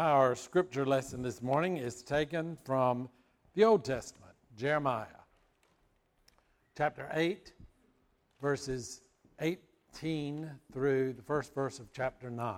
Our scripture lesson this morning is taken from the Old Testament, Jeremiah, chapter 8, verses 18 through the first verse of chapter 9.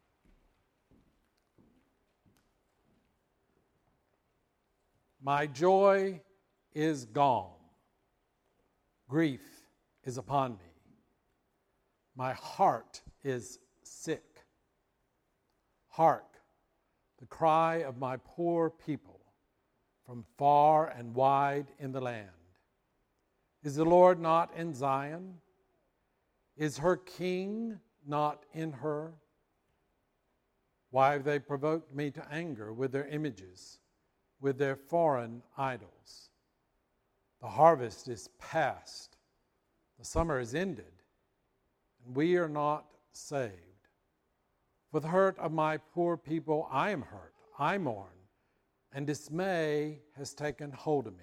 My joy is gone. Grief is upon me. My heart is sick. Hark, the cry of my poor people from far and wide in the land. Is the Lord not in Zion? Is her king not in her? Why have they provoked me to anger with their images, with their foreign idols? The harvest is past, the summer is ended, and we are not saved. For the hurt of my poor people, I am hurt, I mourn, and dismay has taken hold of me.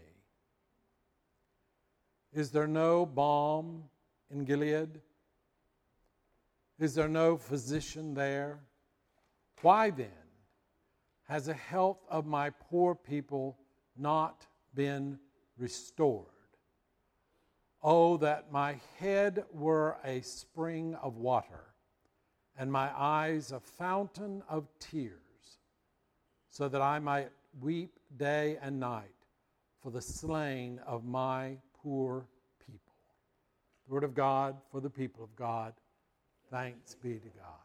Is there no balm in Gilead? Is there no physician there? Why then has the health of my poor people not been restored? Oh, that my head were a spring of water, and my eyes a fountain of tears, so that I might weep day and night for the slain of my poor people. The word of God for the people of God. Thanks be to God.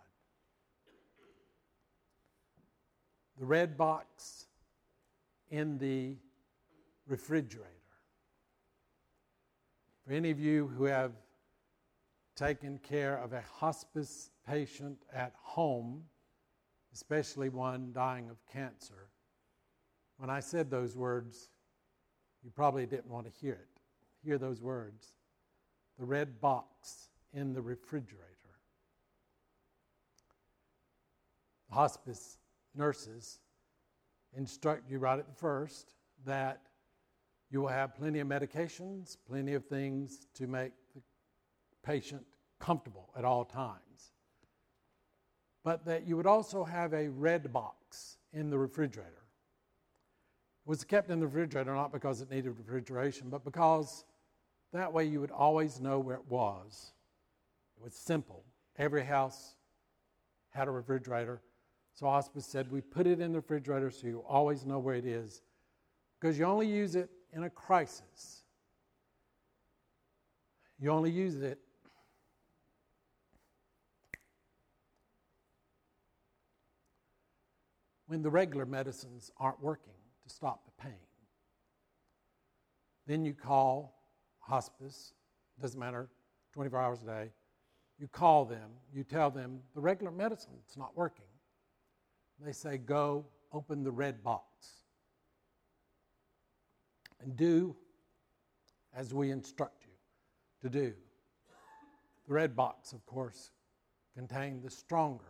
The red box in the refrigerator. For any of you who have taken care of a hospice patient at home, especially one dying of cancer, when I said those words, you probably didn't want to hear those words. The red box in the refrigerator. The hospice nurses instruct you right at the first that you will have plenty of medications, plenty of things to make the patient comfortable at all times. But that you would also have a red box in the refrigerator. It was kept in the refrigerator not because it needed refrigeration, but because that way you would always know where it was. It was simple. Every house had a refrigerator. So hospice said, we put it in the refrigerator so you always know where it is, because you only use it in a crisis. You only use it when the regular medicines aren't working to stop the pain. Then you call hospice, doesn't matter, 24 hours a day. You call them, you tell them the regular medicine's not working. They say, go open the red box and do as we instruct you to do. The red box, of course, contained the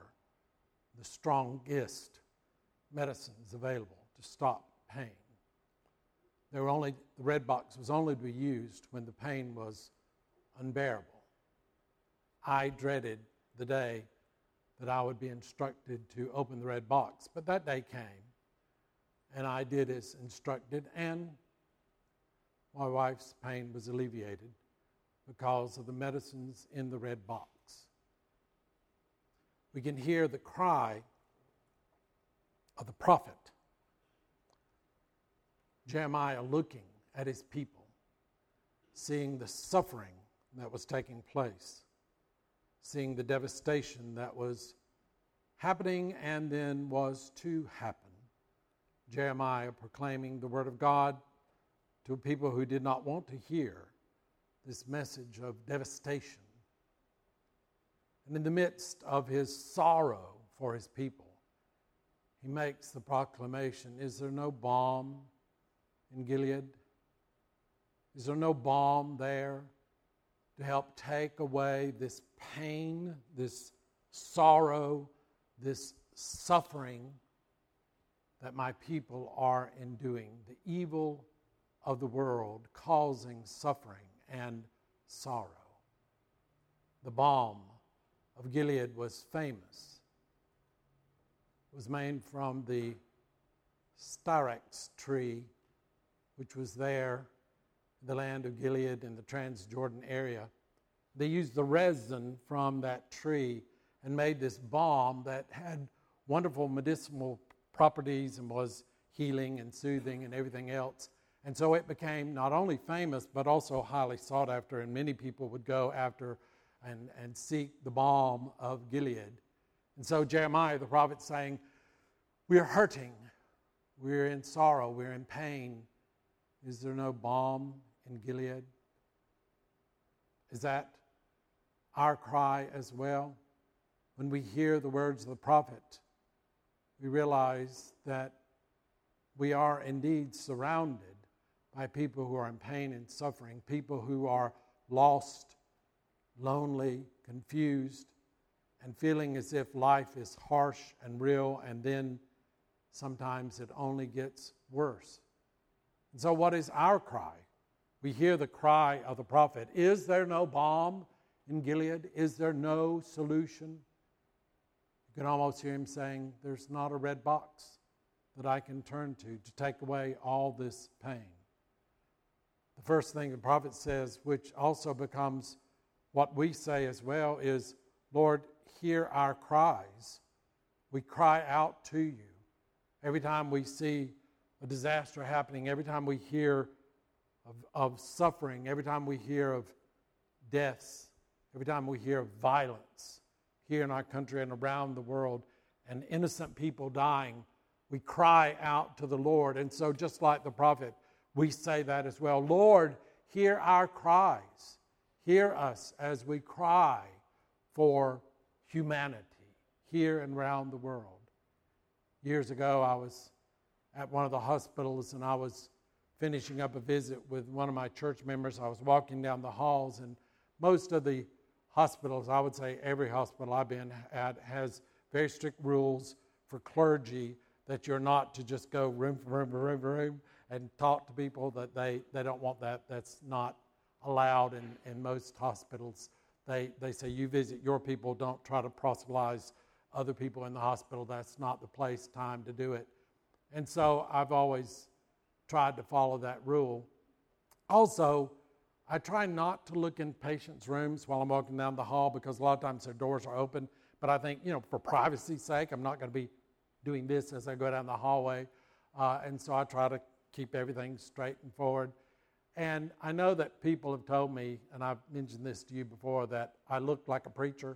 strongest medicines available to stop pain. The red box was only to be used when the pain was unbearable. I dreaded the day that I would be instructed to open the red box. But that day came, and I did as instructed, and my wife's pain was alleviated because of the medicines in the red box. We can hear the cry of the prophet, Jeremiah, looking at his people, seeing the suffering that was taking place, seeing the devastation that was happening and then was to happen. Jeremiah proclaiming the word of God to people who did not want to hear this message of devastation. And in the midst of his sorrow for his people, he makes the proclamation, is there no balm in Gilead? Is there no balm there to help take away this pain, this sorrow, this suffering that my people are enduring? The evil of the world causing suffering and sorrow. The balm of Gilead was famous was made from the styrax tree, which was there in the land of Gilead in the Transjordan area. They used the resin from that tree and made this balm that had wonderful medicinal properties and was healing and soothing and everything else. And so it became not only famous, but also highly sought after, and many people would go after and seek the balm of Gilead. And so Jeremiah, the prophet, saying, we're hurting, we're in sorrow, we're in pain. Is there no balm in Gilead? Is that our cry as well? When we hear the words of the prophet, we realize that we are indeed surrounded by people who are in pain and suffering, people who are lost, lonely, confused, and feeling as if life is harsh and real, and then sometimes it only gets worse. And so what is our cry? We hear the cry of the prophet. Is there no balm in Gilead? Is there no solution? You can almost hear him saying, there's not a red box that I can turn to take away all this pain. The first thing the prophet says, which also becomes what we say as well, is, Lord, hear our cries. We cry out to you. Every time we see a disaster happening, every time we hear of suffering, every time we hear of deaths, every time we hear of violence here in our country and around the world, and innocent people dying, we cry out to the Lord. And so just like the prophet, we say that as well. Lord, hear our cries. Hear us as we cry for humanity here and around the world. Years ago, I was at one of the hospitals, and I was finishing up a visit with one of my church members. I was walking down the halls, and most of the hospitals, I would say every hospital I've been at, has very strict rules for clergy that you're not to just go room for room and talk to people, that they don't want that. That's not allowed in most hospitals. They say you visit your people, don't try to proselytize other people in the hospital. That's not the place, time to do it. And so I've always tried to follow that rule. Also, I try not to look in patients' rooms while I'm walking down the hall, because a lot of times their doors are open. But I think, for privacy's sake, I'm not going to be doing this as I go down the hallway. And so I try to keep everything straight and forward. And I know that people have told me, and I've mentioned this to you before, that I look like a preacher.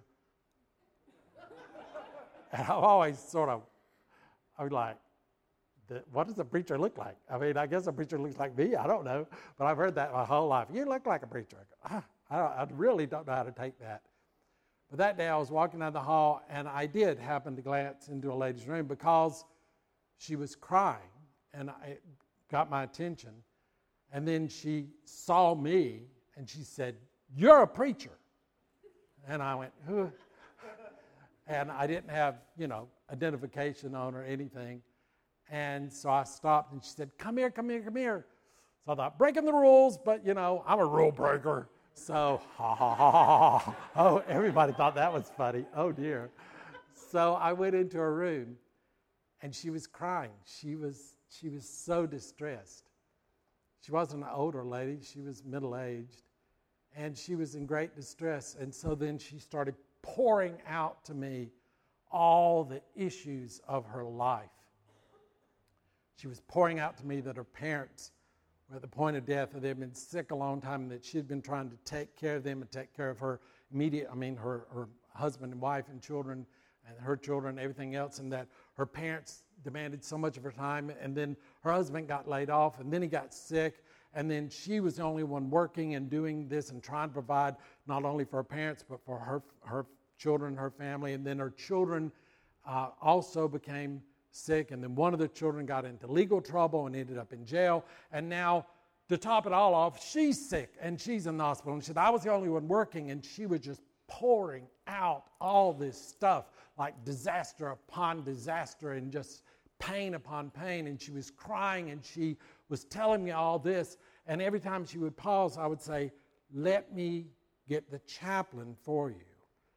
And I've always I was like, what does a preacher look like? I mean, I guess a preacher looks like me. I don't know. But I've heard that my whole life. You look like a preacher. I really don't know how to take that. But that day I was walking down the hall, and I did happen to glance into a lady's room because she was crying, and it got my attention. And then she saw me, and she said, "You're a preacher." And I went, "Who?" And I didn't have, identification on or anything. And so I stopped, and she said, come here. So I thought, breaking the rules, but, I'm a rule breaker. So, oh, everybody thought that was funny. Oh, dear. So I went into her room, and she was crying. She was so distressed. She wasn't an older lady. She was middle-aged, and she was in great distress. And so then she started pouring out to me all the issues of her life. She was pouring out to me that her parents were at the point of death, that they had been sick a long time, and that she had been trying to take care of them and take care of her her husband and wife and children, and her children and everything else, and that her parents demanded so much of her time, and then her husband got laid off, and then he got sick, and then she was the only one working and doing this and trying to provide not only for her parents, but for her children, her family. And then her children also became sick. And then one of the children got into legal trouble and ended up in jail. And now, to top it all off, she's sick and she's in the hospital. And she said, I was the only one working. And she was just pouring out all this stuff, like disaster upon disaster and just pain upon pain. And she was crying, and she was telling me all this. And every time she would pause, I would say, let me get the chaplain for you.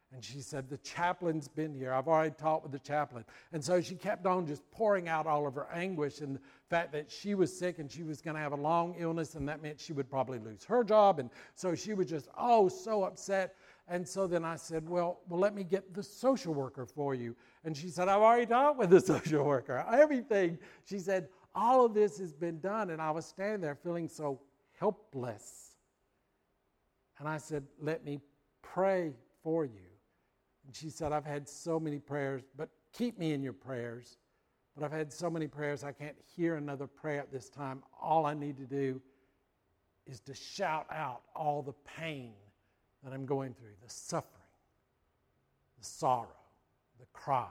And she said, the chaplain's been here. I've already talked with the chaplain. And so she kept on just pouring out all of her anguish and the fact that she was sick and she was going to have a long illness, and that meant she would probably lose her job. And so she was just, so upset. And so then I said, well, let me get the social worker for you. And she said, I've already talked with the social worker. Everything. She said, all of this has been done. And I was standing there feeling so helpless. And I said, let me pray for you. And she said, I've had so many prayers, but keep me in your prayers. But I've had so many prayers, I can't hear another prayer at this time. All I need to do is to shout out all the pain that I'm going through, the suffering, the sorrow, the cries.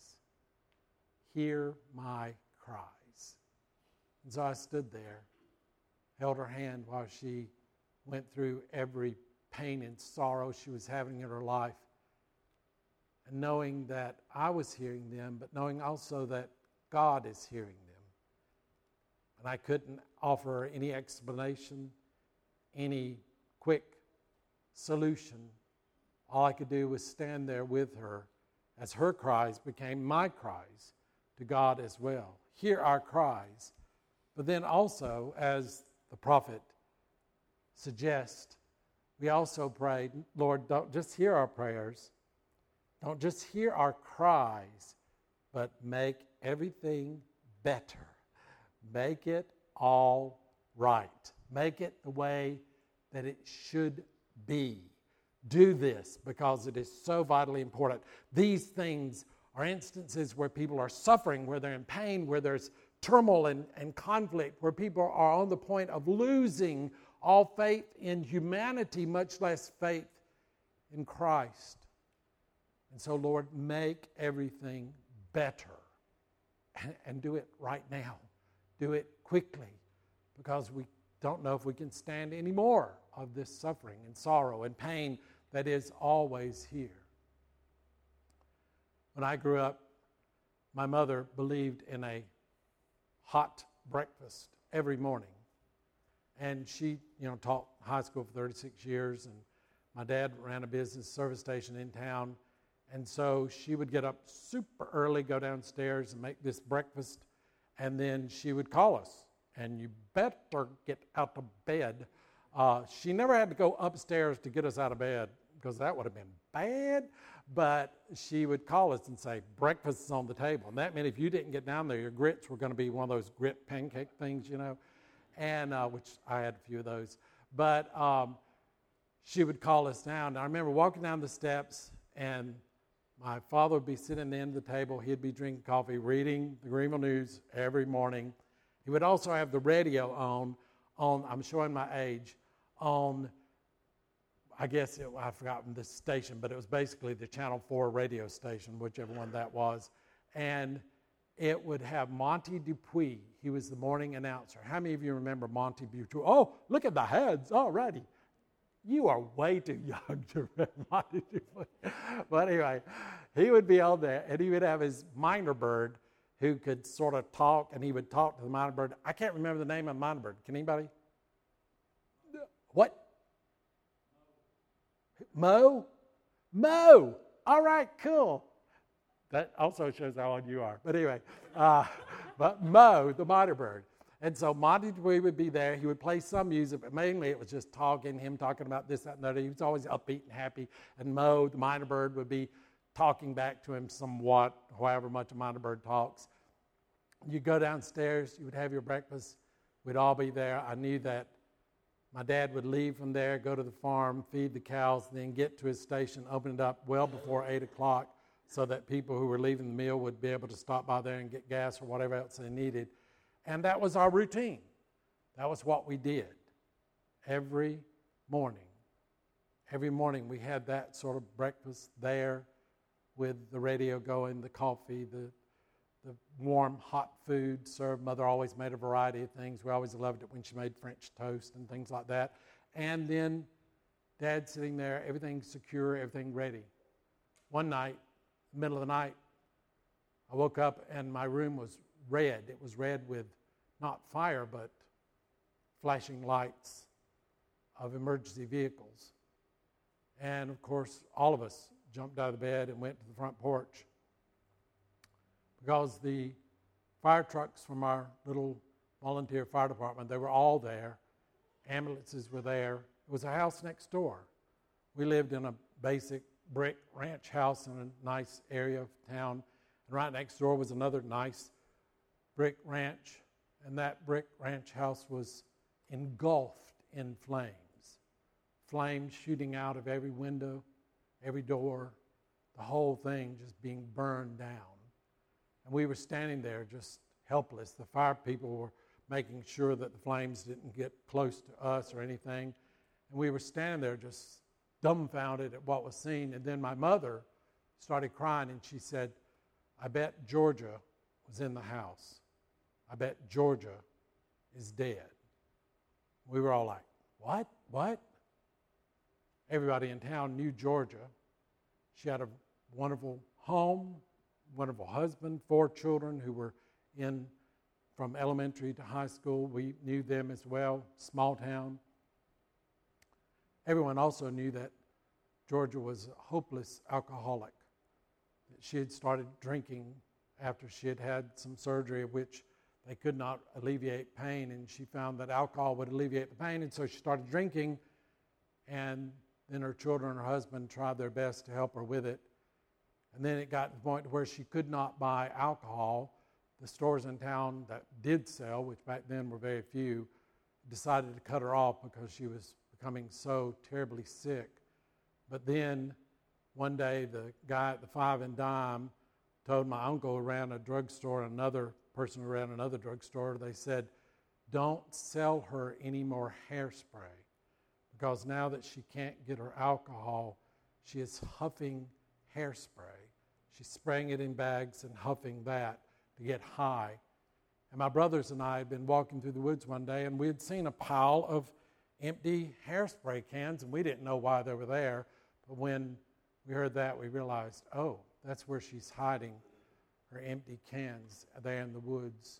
Hear my cries. And so I stood there, held her hand while she went through every pain and sorrow she was having in her life. And knowing that I was hearing them, but knowing also that God is hearing them. And I couldn't offer her any explanation, any quick solution. All I could do was stand there with her as her cries became my cries to God as well. Hear our cries. But then also, as the prophet suggests, we also prayed, Lord, don't just hear our prayers. Don't just hear our cries, but make everything better. Make it all right. Make it the way that it should be. Do this because it is so vitally important. These things are instances where people are suffering, where they're in pain, where there's turmoil and conflict, where people are on the point of losing all faith in humanity, much less faith in Christ. And so, Lord, make everything better and do it right now. Do it quickly, because we don't know if we can stand any more of this suffering and sorrow and pain that is always here. When I grew up, my mother believed in a hot breakfast every morning. And she, taught high school for 36 years, and my dad ran a business service station in town. And so she would get up super early, go downstairs and make this breakfast, and then she would call us, and you better get out of bed. She never had to go upstairs to get us out of bed, because that would have been bad, but she would call us and say, breakfast is on the table. And that meant if you didn't get down there, your grits were going to be one of those grit pancake things, and which I had a few of those. But she would call us down. And I remember walking down the steps, and my father would be sitting at the end of the table. He'd be drinking coffee, reading the Greenville News every morning. He would also have the radio on I'm showing my age, on, I've forgotten the station, but it was basically the Channel 4 radio station, whichever one that was. And it would have Monty Dupuis. He was the morning announcer. How many of you remember Monty Dupuis? Oh, look at the heads already. You are way too young to remember Monty Dupuis. But anyway, he would be on there, and he would have his minor bird who could sort of talk, and he would talk to the minor bird. I can't remember the name of the minor bird. Can anybody? What? Mo? Mo! All right, cool. That also shows how old you are. But anyway, but Mo, the minor bird. And so Monty Dupuis would be there. He would play some music, but mainly it was just him talking about this, that, and that. He was always upbeat and happy. And Mo, the minor bird, would be talking back to him somewhat, however much a minor bird talks. You go downstairs, you would have your breakfast. We'd all be there. I knew that my dad would leave from there, go to the farm, feed the cows, then get to his station, open it up well before 8 o'clock so that people who were leaving the mill would be able to stop by there and get gas or whatever else they needed. And that was our routine. That was what we did every morning. Every morning we had that sort of breakfast there with the radio going, the coffee, the warm, hot food served. Mother always made a variety of things. We always loved it when she made French toast and things like that. And then Dad sitting there, everything secure, everything ready. One night, middle of the night, I woke up and my room was red. It was red with not fire, but flashing lights of emergency vehicles. And of course, all of us jumped out of the bed and went to the front porch because the fire trucks from our little volunteer fire department, they were all there. Ambulances were there. It was a house next door. We lived in a basic brick ranch house in a nice area of town. And right next door was another nice brick ranch. And that brick ranch house was engulfed in flames. Flames shooting out of every window, every door, the whole thing just being burned down. And we were standing there just helpless. The fire people were making sure that the flames didn't get close to us or anything. And we were standing there just dumbfounded at what was seen. And then my mother started crying and she said, I bet Georgia was in the house. I bet Georgia is dead. We were all like, what? What? Everybody in town knew Georgia. She had a wonderful home, wonderful husband, 4 children who were in from elementary to high school. We knew them as well, small town. Everyone also knew that Georgia was a hopeless alcoholic. That she had started drinking after she had had some surgery of which they could not alleviate pain, and she found that alcohol would alleviate the pain, and so she started drinking, and then her children and her husband tried their best to help her with it. And then it got to the point where she could not buy alcohol. The stores in town that did sell, which back then were very few, decided to cut her off because she was becoming so terribly sick. But then one day the guy at the Five and Dime told my uncle who ran a drugstore, and another person who ran another drugstore, they said, don't sell her any more hairspray because now that she can't get her alcohol, she is huffing hairspray. She's spraying it in bags and huffing that to get high. And my brothers and I had been walking through the woods one day, and we had seen a pile of empty hairspray cans, and we didn't know why they were there. But when we heard that, we realized, oh, that's where she's hiding her empty cans there in the woods.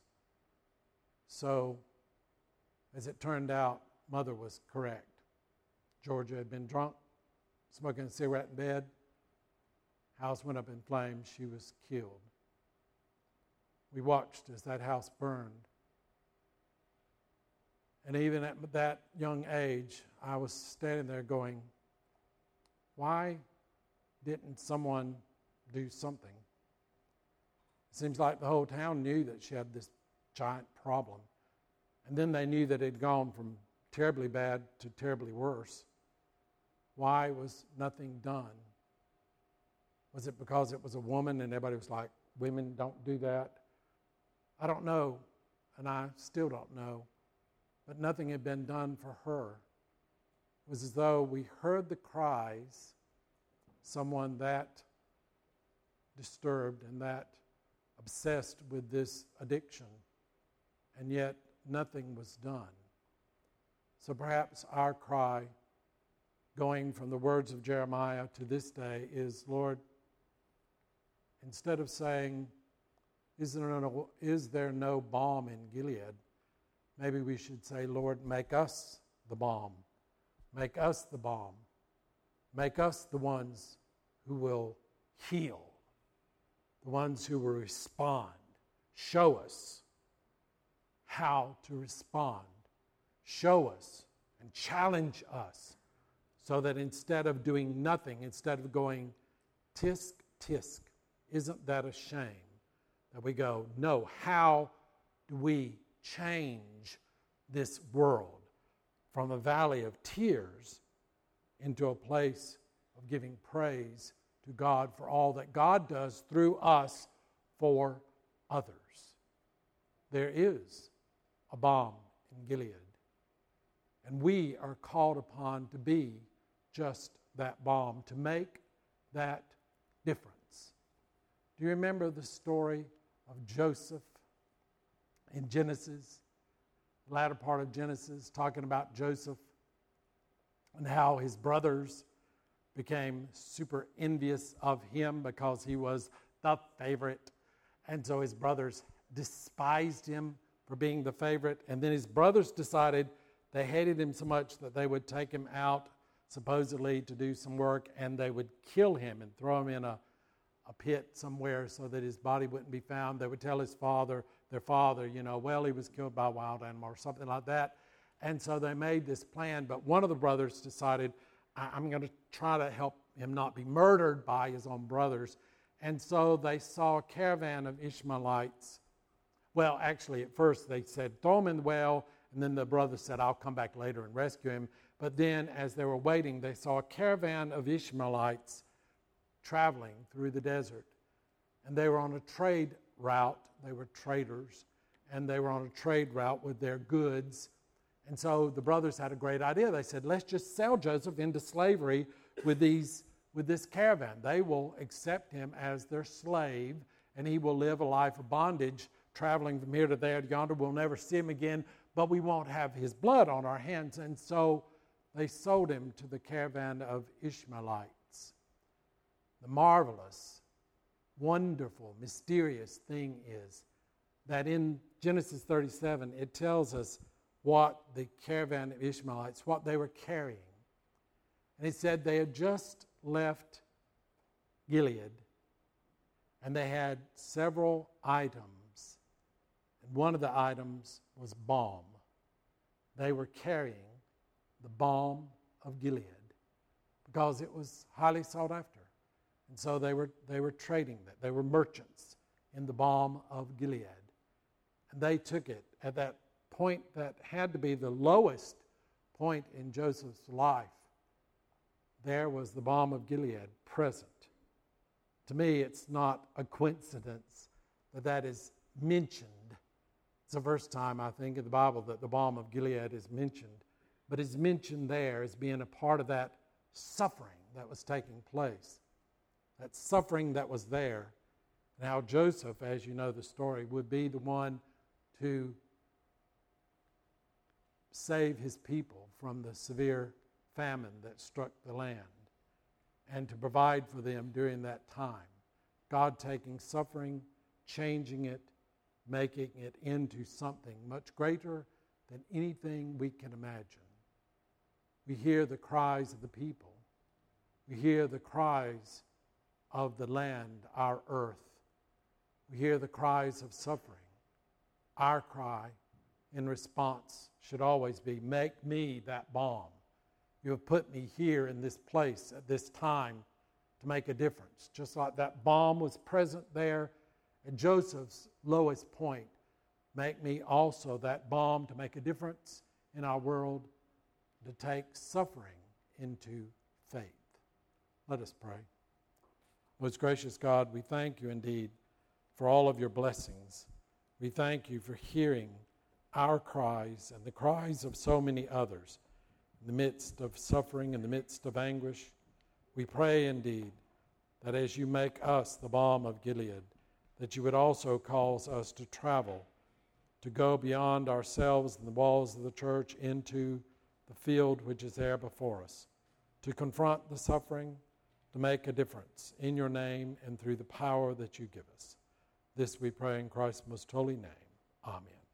So, as it turned out, Mother was correct. Georgia had been drunk, smoking a cigarette in bed. House went up in flames. She was killed. We watched as that house burned. And even at that young age, I was standing there going, why didn't someone do something? It seems like the whole town knew that she had this giant problem. And then they knew that it had gone from terribly bad to terribly worse. Why was nothing done? Was it because it was a woman and everybody was like, women don't do that? I don't know, and I still don't know. But nothing had been done for her. It was as though we heard the cries, someone that disturbed and that obsessed with this addiction, and yet nothing was done. So perhaps our cry, going from the words of Jeremiah to this day, is, Lord, instead of saying, is there no balm in Gilead? Maybe we should say, Lord, make us the balm. Make us the balm. Make us the ones who will heal, the ones who will respond. Show us how to respond. Show us and challenge us so that instead of doing nothing, instead of going tisk, tisk, isn't that a shame? That we go, no, how do we change this world from a valley of tears into a place of giving praise to God for all that God does through us for others? There is a balm in Gilead, and we are called upon to be just that balm, to make that difference. Do you remember the story of Joseph in Genesis, the latter part of Genesis, talking about Joseph and how his brothers became super envious of him because he was the favorite. And so his brothers despised him for being the favorite. And then his brothers decided they hated him so much that they would take him out supposedly to do some work, and they would kill him and throw him in a pit somewhere so that his body wouldn't be found. They would tell their father, well, he was killed by a wild animal or something like that. And so they made this plan, but one of the brothers decided, I'm going to try to help him not be murdered by his own brothers. And so they saw a caravan of Ishmaelites. Well, actually, at first they said, throw him in the well, and then the brother said, I'll come back later and rescue him. But then, as they were waiting, they saw a caravan of Ishmaelites traveling through the desert. And they were on a trade route. They were traders, and they were on a trade route with their goods. And so the brothers had a great idea. They said, let's just sell Joseph into slavery with this caravan. They will accept him as their slave, and he will live a life of bondage, traveling from here to there to yonder. We'll never see him again, but we won't have his blood on our hands. And so they sold him to the caravan of Ishmaelites. The marvelous, wonderful, mysterious thing is that in Genesis 37, it tells us what the caravan of Ishmaelites, what they were carrying. And it said they had just left Gilead, and they had several items. And one of the items was balm. They were carrying the balm of Gilead because it was highly sought after. And so they were trading that. They were merchants in the balm of Gilead. And they took it at that point that had to be the lowest point in Joseph's life. There was the balm of Gilead present. To me, it's not a coincidence that is mentioned. It's the first time, I think, in the Bible that the balm of Gilead is mentioned. But it's mentioned there as being a part of that suffering that was taking place. That suffering that was there. And how Joseph, as you know the story, would be the one to save his people from the severe famine that struck the land and to provide for them during that time. God taking suffering, changing it, making it into something much greater than anything we can imagine. We hear the cries of the people. We hear the cries of the land, our earth. We hear the cries of suffering. Our cry in response should always be, make me that balm. You have put me here in this place at this time to make a difference. Just like that balm was present there at Joseph's lowest point, make me also that balm to make a difference in our world, to take suffering into faith. Let us pray. Most gracious God, we thank you indeed for all of your blessings. We thank you for hearing our cries and the cries of so many others in the midst of suffering, in the midst of anguish. We pray indeed that as you make us the balm of Gilead, that you would also cause us to travel, to go beyond ourselves and the walls of the church into the field which is there before us, to confront the suffering, to make a difference in your name and through the power that you give us. This we pray in Christ's most holy name. Amen.